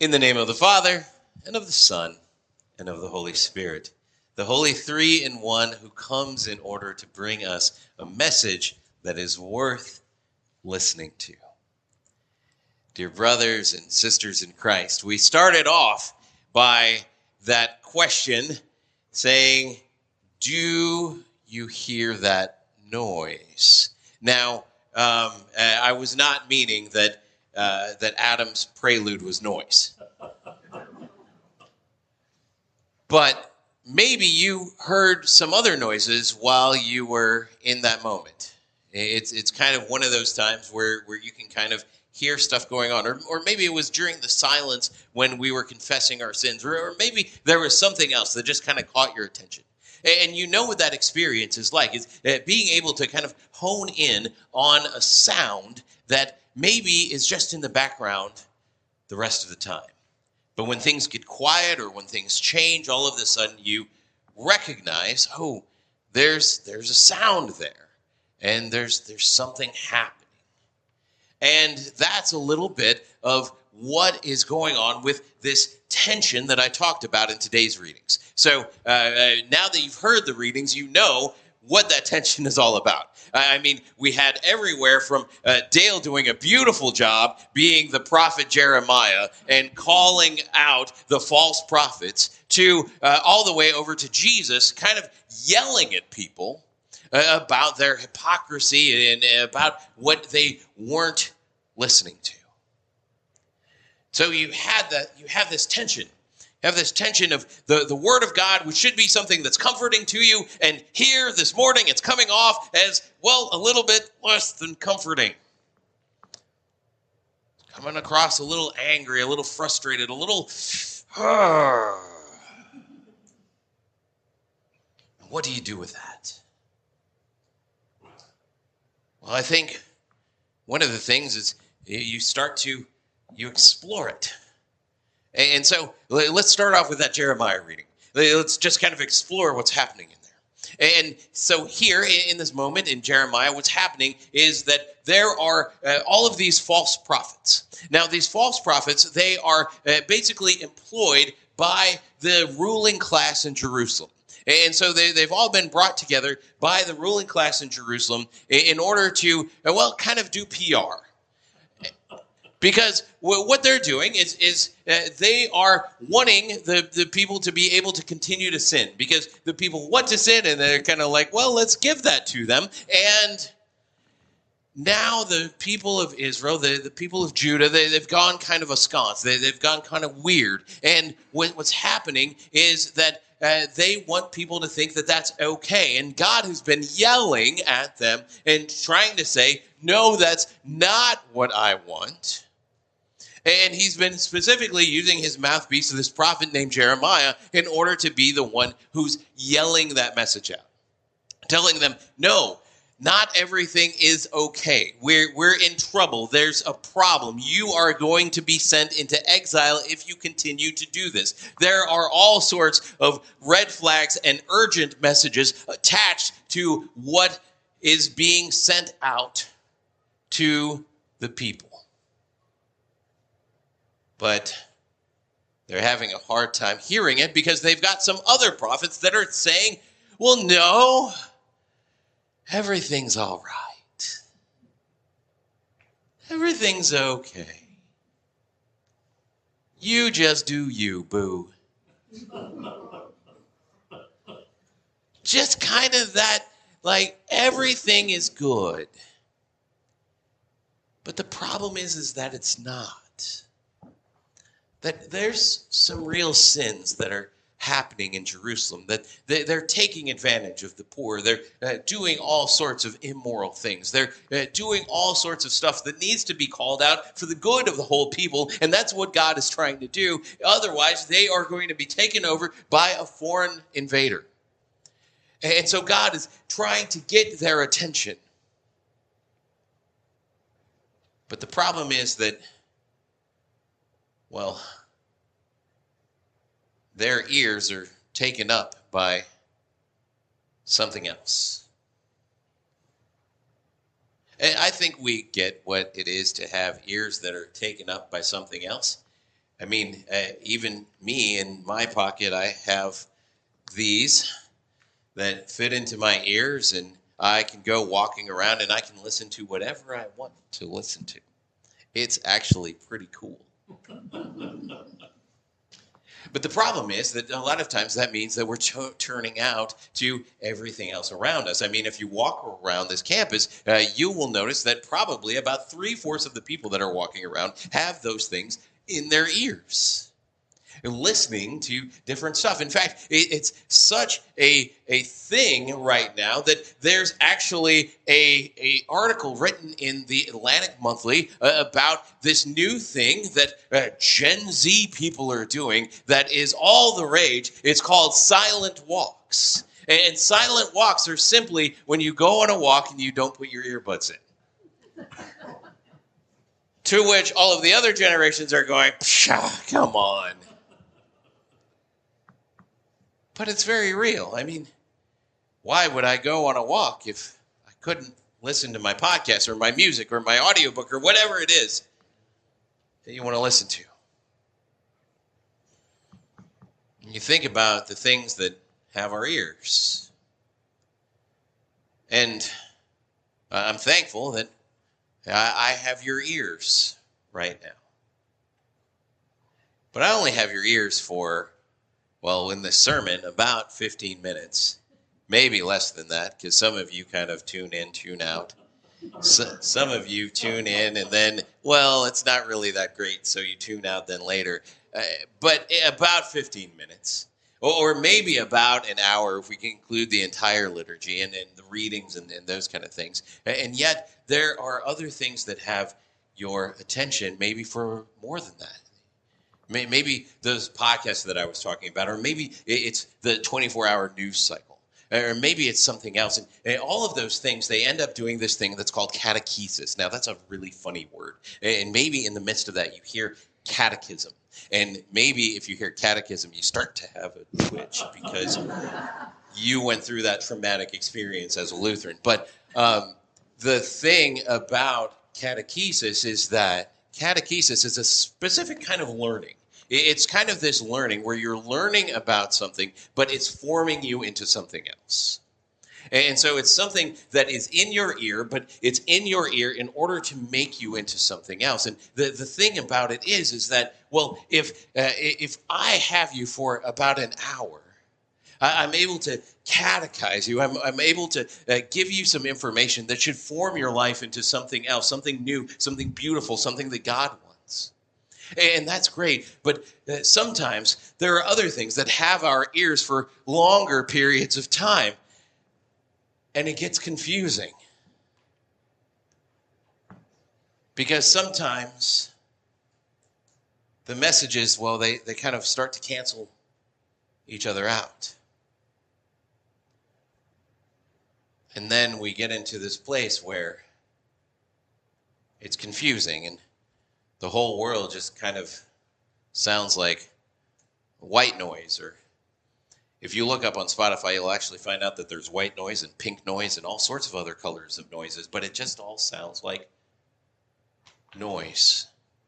In the name of the Father, and of the Son, and of the Holy Spirit, the Holy Three in One who comes in order to bring us a message that is worth listening to. Dear brothers and sisters in Christ, we started off by that question saying, do you hear that noise? Now, I was not meaning that Adam's prelude was noise. But maybe you heard some other noises while you were in that moment. It's kind of one of those times where you can kind of hear stuff going on. Or maybe it was during the silence when we were confessing our sins. Or maybe there was something else that just kind of caught your attention. And you know what that experience is like, is being able to kind of hone in on a sound that maybe is just in the background the rest of the time. But when things get quiet or when things change, all of a sudden you recognize, oh, there's a sound there, and there's something happening. And that's a little bit of what is going on with this tension that I talked about in today's readings. So now that you've heard the readings, you know what that tension is all about. I mean, we had everywhere from Dale doing a beautiful job being the prophet Jeremiah and calling out the false prophets to all the way over to Jesus kind of yelling at people about their hypocrisy and about what they weren't listening to. So you have this tension. You have this tension of the Word of God, which should be something that's comforting to you. And here this morning, it's coming off as, well, a little bit less than comforting. Coming across a little angry, a little frustrated, a little... What do you do with that? Well, I think one of the things is you explore it. And so let's start off with that Jeremiah reading. Let's just kind of explore what's happening in there. And so here in this moment in Jeremiah, what's happening is that there are all of these false prophets. Now, these false prophets, they are basically employed by the ruling class in Jerusalem. And so they've all been brought together by the ruling class in Jerusalem in order to, kind of do PR. Because what they're doing is they are wanting the people to be able to continue to sin. Because the people want to sin, and they're kind of like, well, let's give that to them. And now the people of Israel, the people of Judah, they've gone kind of askance. They've gone kind of weird. And what's happening is that they want people to think that that's okay. And God has been yelling at them and trying to say, no, that's not what I want. And he's been specifically using his mouthpiece, this prophet named Jeremiah, in order to be the one who's yelling that message out. Telling them, no, not everything is okay. We're in trouble. There's a problem. You are going to be sent into exile if you continue to do this. There are all sorts of red flags and urgent messages attached to what is being sent out to the people. But they're having a hard time hearing it because they've got some other prophets that are saying, well, no, everything's all right. Everything's okay. You just do you, boo. Just kind of that, like, everything is good. But the problem is that it's not. That there's some real sins that are happening in Jerusalem, that they're taking advantage of the poor. They're doing all sorts of immoral things. They're doing all sorts of stuff that needs to be called out for the good of the whole people, and that's what God is trying to do. Otherwise, they are going to be taken over by a foreign invader. And so God is trying to get their attention. But the problem is that, well, their ears are taken up by something else. And I think we get what it is to have ears that are taken up by something else. I mean, even me in my pocket, I have these that fit into my ears, and I can go walking around and I can listen to whatever I want to listen to. It's actually pretty cool. But the problem is that a lot of times that means that we're turning out to everything else around us. I mean, if you walk around this campus, you will notice that probably about 3/4 of the people that are walking around have those things in their ears, listening to different stuff. In fact, it's such a thing right now that there's actually a article written in the Atlantic Monthly about this new thing that Gen Z people are doing that is all the rage. It's called silent walks. And silent walks are simply when you go on a walk and you don't put your earbuds in. To which all of the other generations are going, come on. But it's very real. I mean, why would I go on a walk if I couldn't listen to my podcast or my music or my audiobook or whatever it is that you want to listen to? And you think about the things that have our ears. And I'm thankful that I have your ears right now. But I only have your ears for, well, in this sermon, about 15 minutes. Maybe less than that, because some of you kind of tune in, tune out. Some of you tune in and then, well, it's not really that great, so you tune out then later. But about 15 minutes. Or maybe about an hour if we can include the entire liturgy and the readings and those kind of things. And yet, there are other things that have your attention, maybe for more than that. Maybe those podcasts that I was talking about, or maybe it's the 24-hour news cycle, or maybe it's something else. And all of those things, they end up doing this thing that's called catechesis. Now, that's a really funny word. And maybe in the midst of that, you hear catechism. And maybe if you hear catechism, you start to have a twitch because you went through that traumatic experience as a Lutheran. But the thing about catechesis is that catechesis is a specific kind of learning. It's kind of this learning where you're learning about something, but it's forming you into something else. And so it's something that is in your ear, but it's in your ear in order to make you into something else. And the thing about it is that, well, if I have you for about an hour, I'm able to catechize you. I'm able to give you some information that should form your life into something else, something new, something beautiful, something that God wants. And that's great. But sometimes there are other things that have our ears for longer periods of time. And it gets confusing. Because sometimes the messages, well, they kind of start to cancel each other out. And then we get into this place where it's confusing and the whole world just kind of sounds like white noise. Or if you look up on Spotify, you'll actually find out that there's white noise and pink noise and all sorts of other colors of noises, but it just all sounds like noise.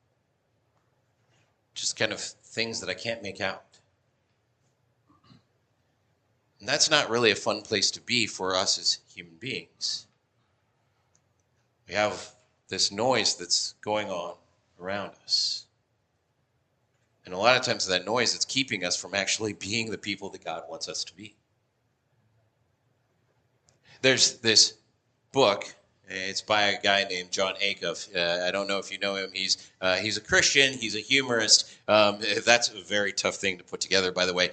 Just kind of things that I can't make out. And that's not really a fun place to be for us as human beings. We have this noise that's going on around us. And a lot of times that noise, it's keeping us from actually being the people that God wants us to be. There's this book. It's by a guy named Jon Acuff. I don't know if you know him. He's a Christian. He's a humorist. That's a very tough thing to put together, by the way.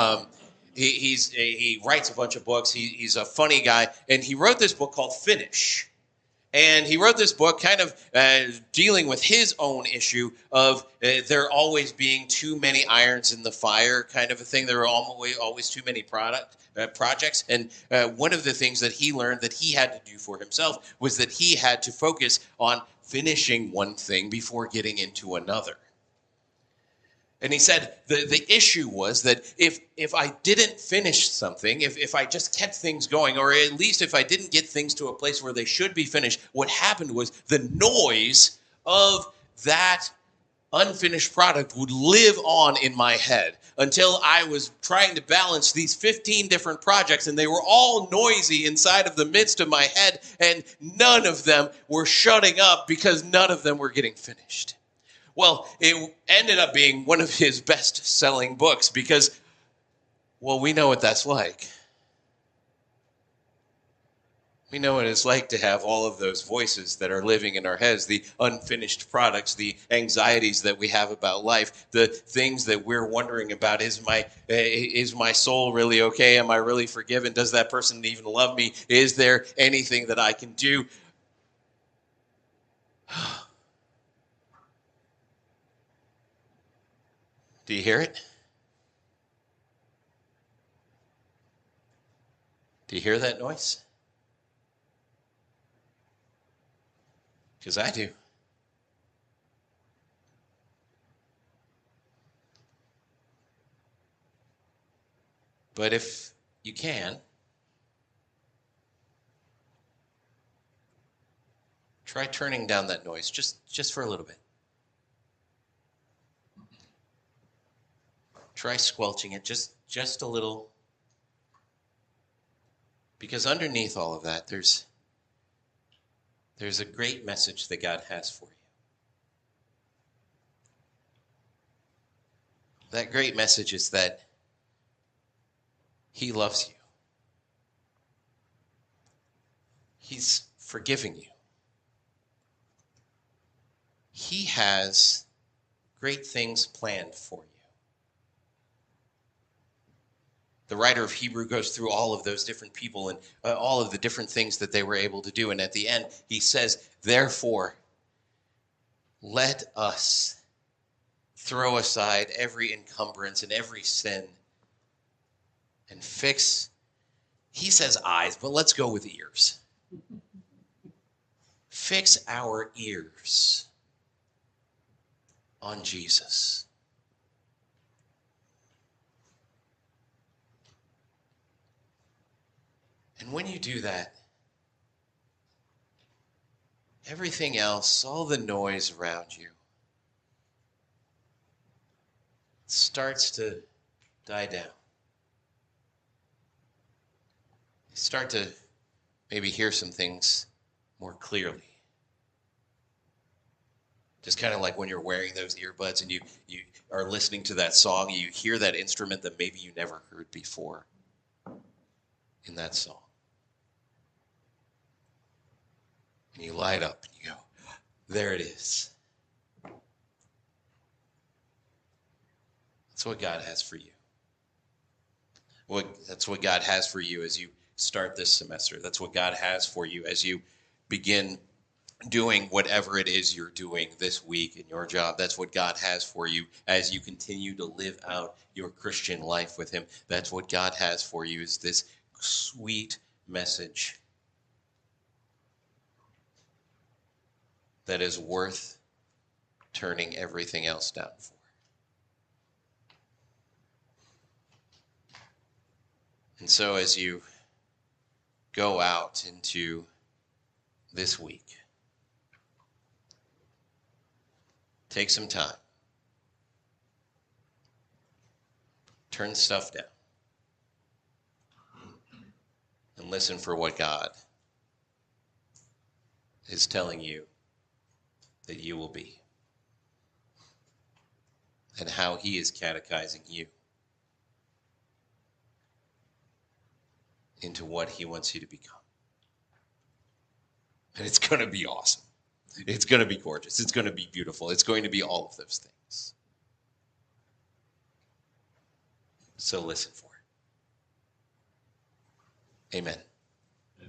He writes a bunch of books. He's a funny guy. And he wrote this book called Finish. And he wrote this book kind of dealing with his own issue of there always being too many irons in the fire kind of a thing. There are always too many projects. And one of the things that he learned that he had to do for himself was that he had to focus on finishing one thing before getting into another. And he said the issue was that if I didn't finish something, if I just kept things going, or at least if I didn't get things to a place where they should be finished, what happened was the noise of that unfinished product would live on in my head until I was trying to balance these 15 different projects, and they were all noisy inside of the midst of my head, and none of them were shutting up because none of them were getting finished. Well, it ended up being one of his best-selling books because, well, we know what that's like. We know what it's like to have all of those voices that are living in our heads, the unfinished products, the anxieties that we have about life, the things that we're wondering about. Is my soul really okay? Am I really forgiven? Does that person even love me? Is there anything that I can do? Do you hear it? Do you hear that noise? Because I do. But if you can, try turning down that noise just for a little bit. Try squelching it just a little. Because underneath all of that, there's a great message that God has for you. That great message is that He loves you. He's forgiving you. He has great things planned for you. The writer of Hebrew goes through all of those different people and all of the different things that they were able to do. And at the end, he says, therefore, let us throw aside every encumbrance and every sin and fix, he says eyes, but let's go with ears. Fix our ears on Jesus. And when you do that, everything else, all the noise around you, starts to die down. You start to maybe hear some things more clearly. Just kind of like when you're wearing those earbuds and you are listening to that song, you hear that instrument that maybe you never heard before in that song. And you light up and you go, there it is. That's what God has for you. That's what God has for you as you start this semester. That's what God has for you as you begin doing whatever it is you're doing this week in your job. That's what God has for you as you continue to live out your Christian life with Him. That's what God has for you, is this sweet message that is worth turning everything else down for. And so as you go out into this week, take some time. Turn stuff down. And listen for what God is telling you that you will be. And how He is catechizing you into what He wants you to become. And it's going to be awesome. It's going to be gorgeous. It's going to be beautiful. It's going to be all of those things. So listen for it. Amen.